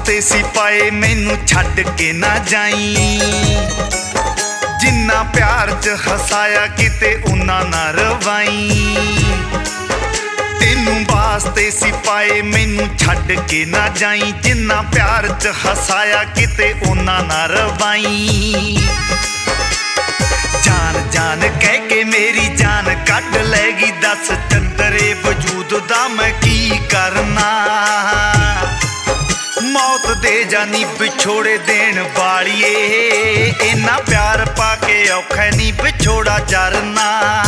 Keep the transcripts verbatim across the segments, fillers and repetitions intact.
वास्ते सी पाए मैनू छड्ड के ना जाई। जिन्ना प्यार च हसाया किते उन्ना ना रवाई। तेनू वास्ते सी पाए मैनू छड्ड के ना जाई। जिन्ना प्यार च हसाया किते उन्ना ना रवाई। जान जान कह के मेरी जान कढ लैगी। दस चंदरे वजूद दा मैं की करना। मौत दे जानी विछोड़े देन वालिए। इन्ना प्यार पाके औखा नी विछोड़ा जरना।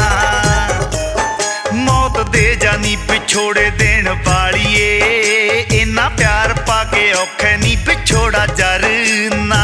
मौत दे जानी विछोड़े देन वालिए। इन्ना प्यार पाके औखा नी विछोड़ा जरना।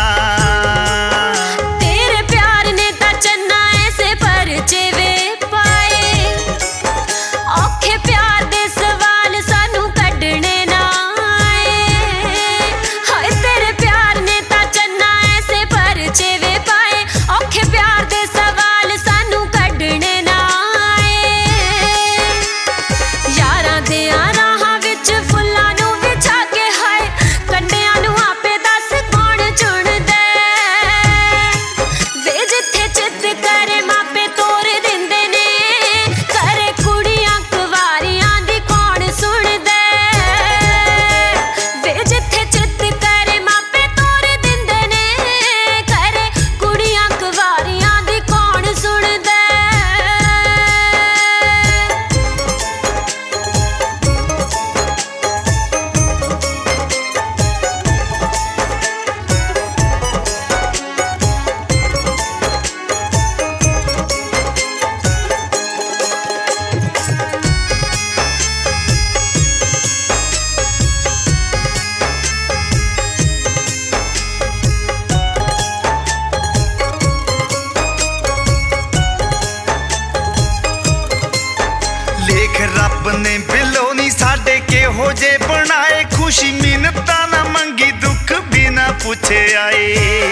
रब ने बिलो नी साडे केहो जे बनाए। खुशी मिन्नता ना मंगी दुख बिना पूछे आए।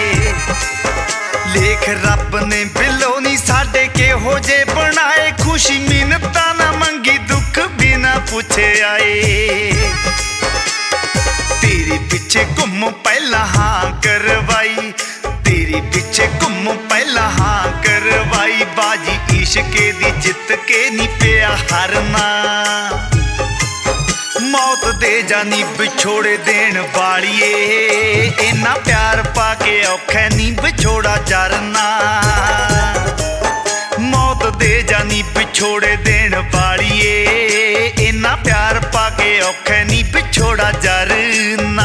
लेख रब ने बिलो नी साडे केहो जे बनाए। खुशी मिन्नता ना मंगी दुख बिना पूछे आए। तेरे पीछे घुम पहला हाँ करवाई। तेरे पीछे घुम पहला हाँ करवाई। बाजी इश्के दी जित के नी पिया हारना। मौत दे जानी विछोड़े देन वालिए। इन्ना प्यार पाके औखा नी विछोड़ा जरना। मौत दे जानी विछोड़े देन वालिए। इन्ना प्यार पाके औखा नी विछोड़ा जरना।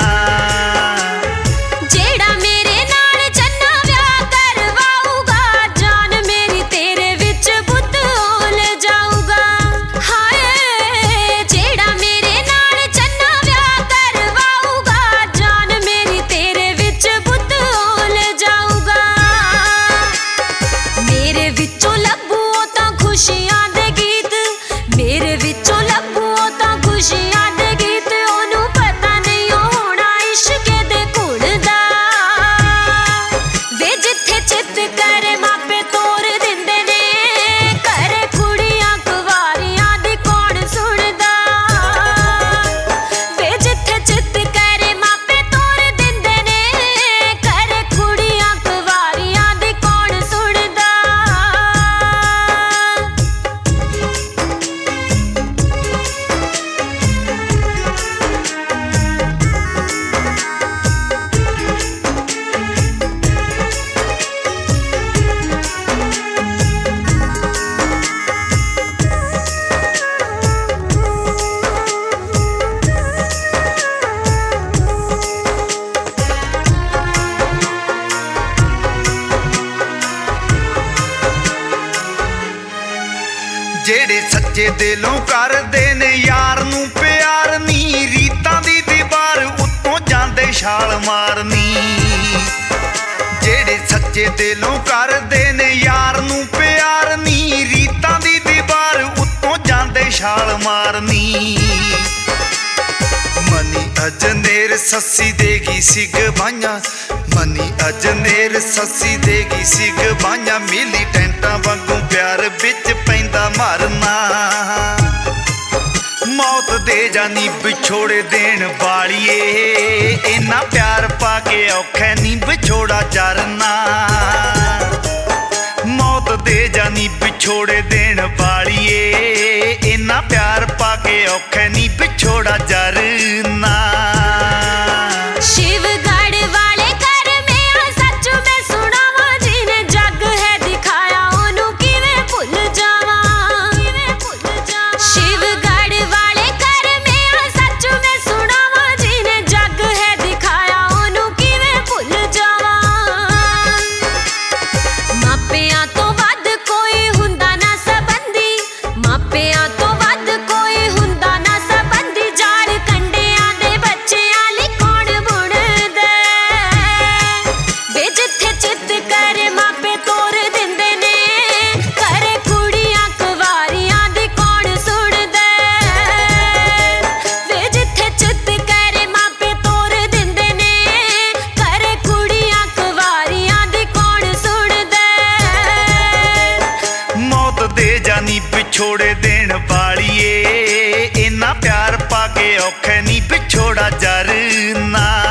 जेड़े सच्चे दिलों करदे ने यार नू प्यार नी। रीतां दी दीवार उत्तों जांदे छाल मारनी। जेड़े सच्चे दिलों करदे ने यार नू प्यार नी। रीतां दी दीवार उत्तों जांदे छाल मारनी। मनी अजनेर सस्सी देगी सिग बाइयां। मनी अजनेर सस्सी देगी सिग बाइयां। मिली टेंटां वांगू प्यार बिच पैंदा मारना। मौत दे दे जानी विछोड़े देन वालिए, इन्ना प्यार पाके औखा नी विछोड़ा जरना। मौत दे जानी विछोड़े देन वालिए, इन्ना प्यार पाके औखा नी विछोड़ा जरना। दे जानी विछोड़े देन वालिए, इन्ना प्यार पाके औखा नी विछोड़ा जरना।